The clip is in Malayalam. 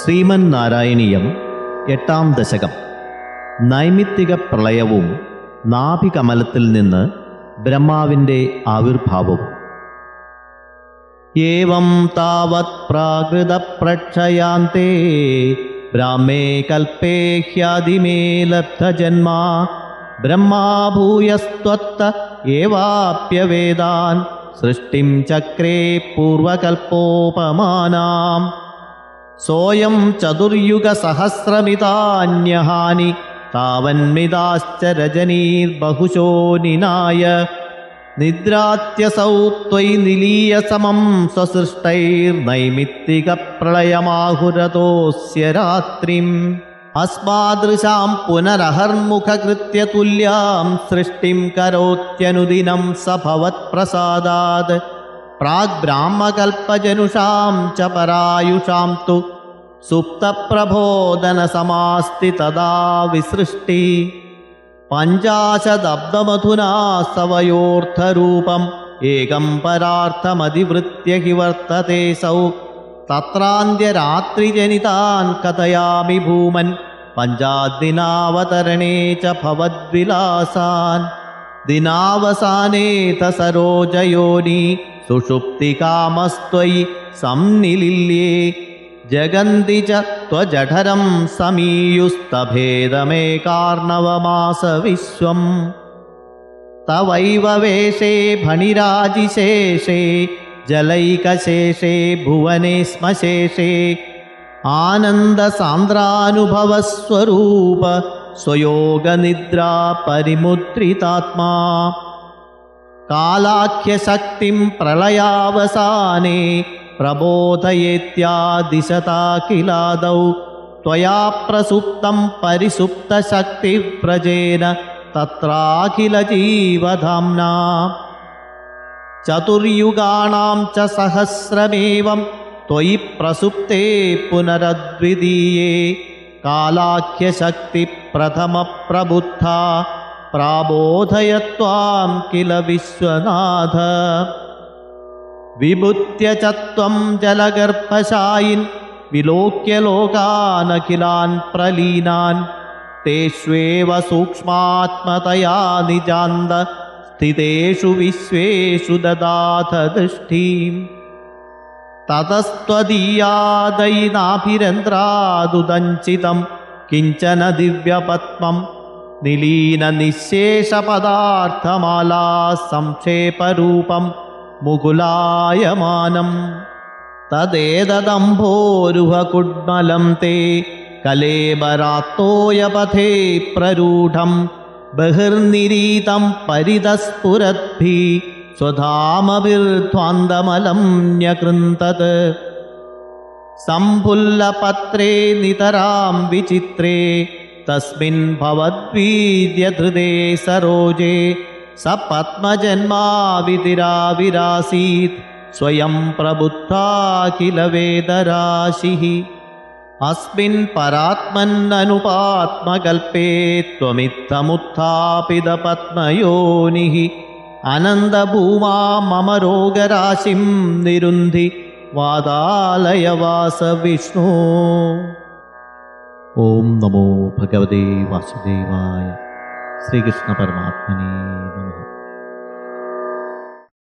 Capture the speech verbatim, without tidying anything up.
ശ്രീമന്നാരായണീയം എട്ടാം ദശകം. നൈമിത്തിക പ്രളയവും നാഭികമലത്തിൽ നിന്ന് ബ്രഹ്മാവിൻ്റെ ആവിർഭാവവും. ഏവം താവത് പ്രാകൃത പ്രക്ഷയാന്തേ ബ്രാഹ്മേ കൽപ്പേ ഹ്യാദിമേ ലബ്ധജന്മാ ബ്രഹ്മാ ഭൂയസ്ത്വത്ത ഏവാപ്യവേദാൻ സൃഷ്ടിം ചക്രേ പൂർവകൽപ്പോപമാനാം. സോയം ചതുർയുഗസഹസ്രമിതാന്യഹാനി താവന്മിതാശ്ച രജനീർബഹുശോ നിനായ നിദ്രാത്യസൗ ത്വയി നിലീയ സമം സ്വസൃഷ്ടൈർനൈമിത്തികപ്രളയമാഹുരതോസ്യ രാത്രിം. അസ്മാദൃശാം പുനരഹർമുഖകൃത്യ തുല്യാം സൃഷ്ടിം കരോത്യനുദിനം സ ഭവത്പ്രസാദാത്. പ്രാഗ്ബ്രാഹ്മകൽപ്പജനുഷാം ച പരായുഷാം തു സുപ്തപ്രബോധനസമാസ്തി തദാ വിസൃഷ്ടി. പഞ്ചാശദബ്ദമധുനാ സവയോർത്ഥരൂപം ഏകം പരാർത്ഥമതിവൃത്യ ഹി വർത്തത്തെ സൗ. തത്രാന്ത്യരാത്രിജനിതാൻ കഥയാമി ഭൂമൻ പഞ്ചാദിനാവതരണേ ച ഭവദ്വിലാസാൻ. ദിനാവസാനേ തസരോജയോനി സുഷുപ്തികാമസ്ത്വയി സംനിലില്യേ ജഗന്തി ച ത്വജഠരം സമീയുസ്തഭേദമേകാർണവമാസ വിശ്വം. തവൈവ വേഷേ ഫണിരാജിശേഷേ ജലൈകശേഷേ ഭുവനേ ശ്മശേഷേ ആനന്ദസാന്ദ്രാനുഭവസ്വരൂപ സ്വയോഗനിദ്രാ പരിമുദ്രിതാത്മാ. കാലാഖ്യശക്തിം പ്രളയാവസാനേ പ്രബോധയേത്യാദിശതാഖിലാദൗ. ത്വയാ പ്രസുപ്തം പരിസുപ്തശക്തിവ്രജേന തത്രാഖിലജീവധാംനാ. ചതുർയുഗാണാം ച സഹസ്രമേവം ത്വയി പ്രസുപ്തേ പുനരദ്വിതീയേ. കാലാഖ്യശക്തി പ്രഥമ പ്രബുദ്ധ പ്രാബോധയത്വാം കില വിശ്വനാഥ. വിഭുത്യ ച ത്വം ജലഗർഭശായിൻ വിലോക്യ ലോകാനഖിലാൻ പ്രലീനാൻ. തേഷ്വേവ സൂക്ഷ്മാത്മതയാ നിജാന്ത സ്ഥിതേഷു വിശ്വേഷു ദദാഥ ദൃഷ്ടിം. തതസ്ത്വദീയാദൈനാഭിരന്ധ്രാദുദഞ്ചിതം കിഞ്ചന ദിവ്യപത്മം നിലീന നിശേഷപദാർത്ഥമാലാ സംക്ഷേപരൂപം മുകുലായമാനം. തദേതദംഭോരുഹകുഡ്മലം തേ കലേബരാത്തോയപഥേ പ്രരൂഢം. ബഹിർനിരീതം പരിതസ്ഫുരദ്ഭി സ്വധാമഭിർധ്വാന്തമലം ന്യകൃന്തത്. സംഭുല്ലപത്രേ നിതരാം വിചിത്രേ തസ്മിൻ ഭവദ്വീര്യധൃതേ സരോജേ. സ പത്മജന്മാ വിതിരാവിരാസീത് സ്വയം പ്രബുദ്ധാഖില വേദരാശിഃ. അസ്മിൻ പരാത്മന്നനുപാത്മകൽപേ ത്വമിത്തമുത്ഥാപിത പത്മയോനിഃ. അനന്തഭൂമാ മമ രോഗരാശിം നിരുന്ധി വാതാലയവാസ വിഷ്ണു. ഓം നമോ ഭഗവതേ വാസുദേവായ. ശ്രീകൃഷ്ണ പരമാത്മനേ നമഃ.